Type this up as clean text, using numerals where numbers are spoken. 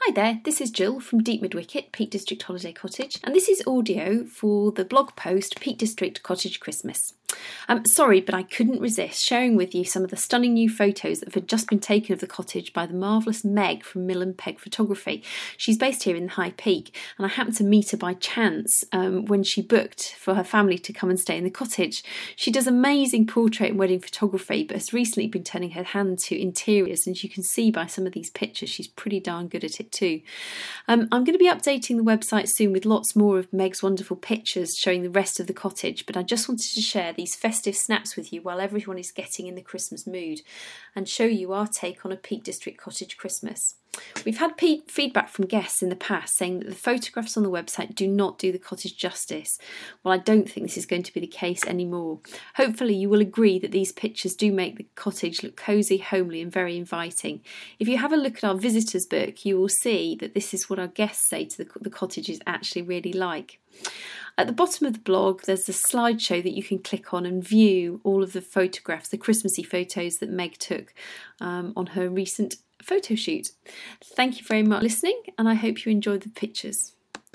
Hi there, this is Jill from Deep Midwicket, Peak District Holiday Cottage, and this is audio for the blog post Peak District Cottage Christmas. Sorry, but I couldn't resist sharing with you some of the stunning new photos that have just been taken of the cottage by the marvellous Meg from Mill and Peg Photography. She's based here in the High Peak, and I happened to meet her by chance when she booked for her family to come and stay in the cottage. She does amazing portrait and wedding photography, but has recently been turning her hand to interiors, and you can see by some of these pictures she's pretty darn good at it too. I'm going to be updating the website soon with lots more of Meg's wonderful pictures showing the rest of the cottage, but I just wanted to share these festive snaps with you while everyone is getting in the Christmas mood and show you our take on a Peak District cottage Christmas. We've had feedback from guests in the past saying that the photographs on the website do not do the cottage justice. Well, I don't think this is going to be the case anymore. Hopefully you will agree that these pictures do make the cottage look cosy, homely and very inviting. If you have a look at our visitors book, you will see that this is what our guests say to the cottage is actually really like. At the bottom of the blog, there's a slideshow that you can click on and view all of the photographs, the Christmassy photos that Meg took on her recent photo shoot. Thank you very much for listening, and I hope you enjoyed the pictures.